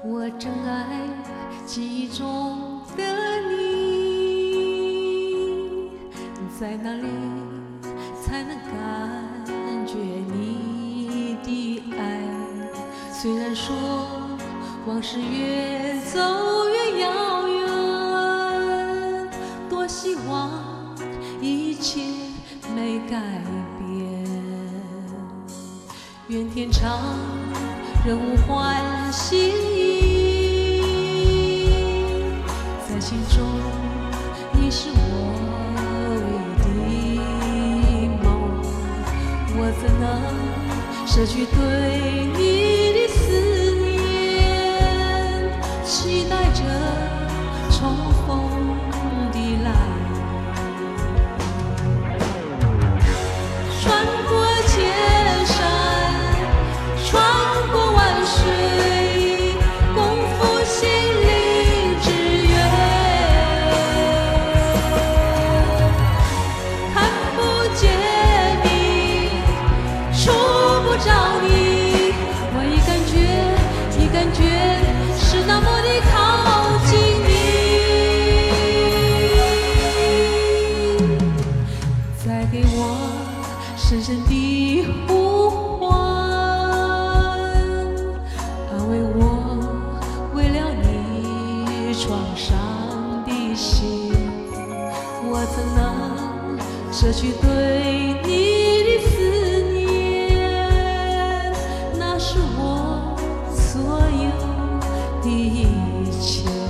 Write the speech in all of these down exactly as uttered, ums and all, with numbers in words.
我真爱记忆中的你，在哪里才能感觉你的爱？虽然说往事越走越遥远，多希望一切没改变。愿天长人无欢喜意，在心中你是我唯一的梦。我怎能舍去对你的思念，期待着重逢的来日。穿过千山，穿过万水，共赴心灵之约。看不见你，触不着你，我已感觉，已感觉是那么的靠近你。再给我深深的呼唤，安慰我为了你创伤的心。我怎能舍去对你的思念？那是我所有的一切。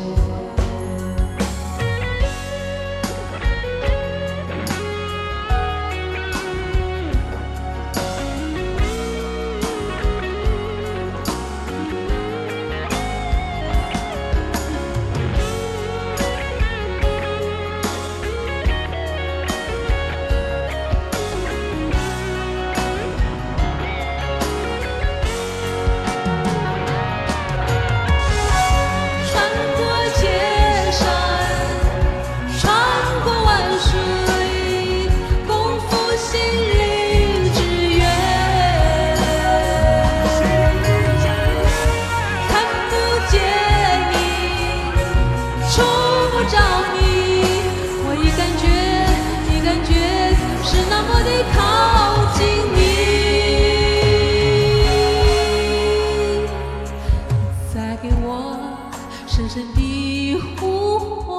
深深的呼唤，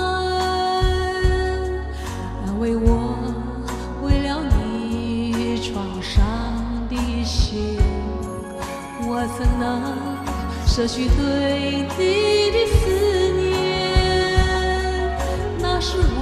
安慰我为了你创伤的心。我怎能舍去对你的思念？那是我